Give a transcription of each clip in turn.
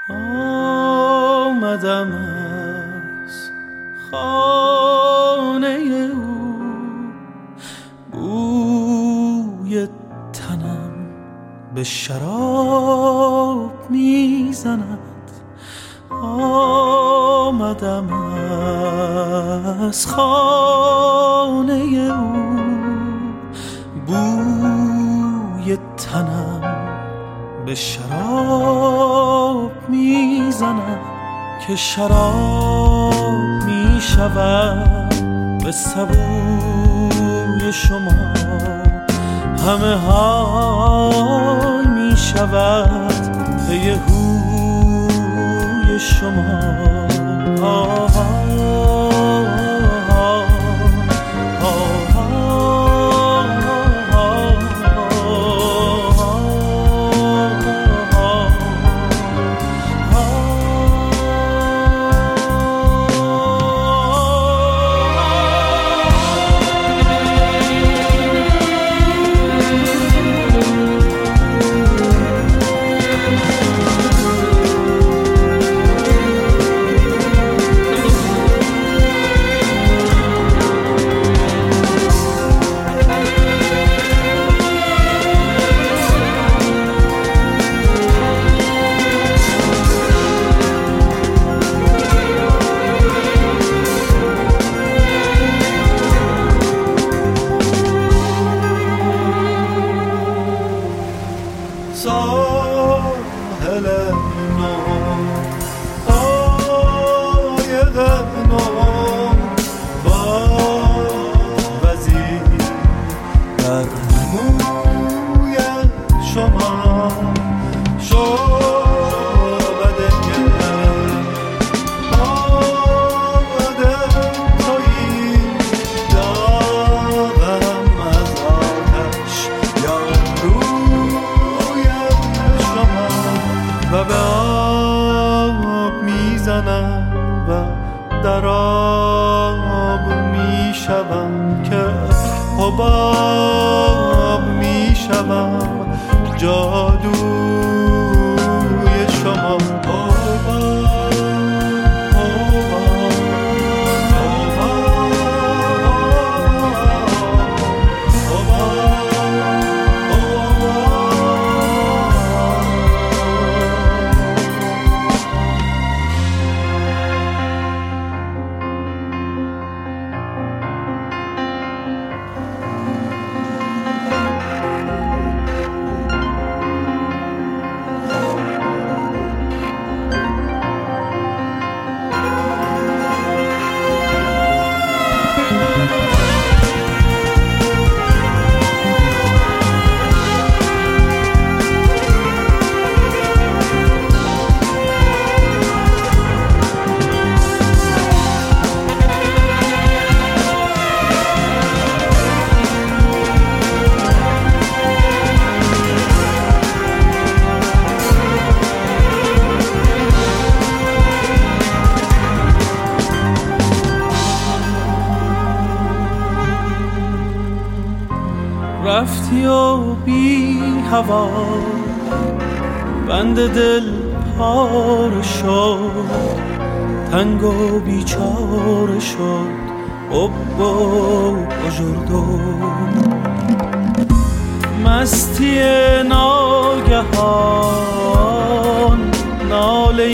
آمدم از خانه او، بوی تنم به شراب میزند. آمدم از خانه او، بوی تنم به شراب میزند. که شراب میشود به سبوی شما، همه حال میشود به هوی شما. ساحل نو، قایق نو، با وزیر در موی شما شعبده آمده تویی. داغم از آتش یا و به آب میزنم و در آب میشوم، که حباب میشوم جادوی شما. رفتی و بی هوا بند دل پاره شد، تنگ و بیچاره شد حب و بجردو. مستی ناگهان ناله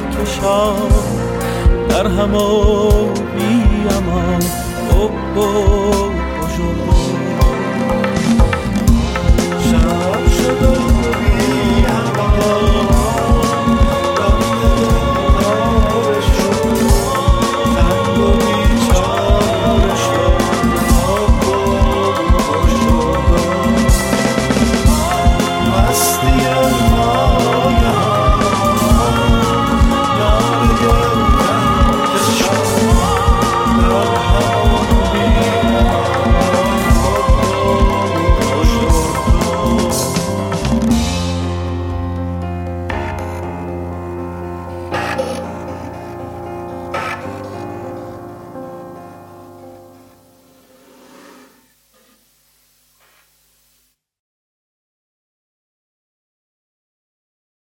کهکشان در هم و بی امان حب و